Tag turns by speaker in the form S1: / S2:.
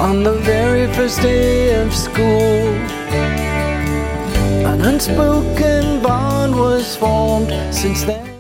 S1: on the very first day of school. An unspoken bond was formed since then.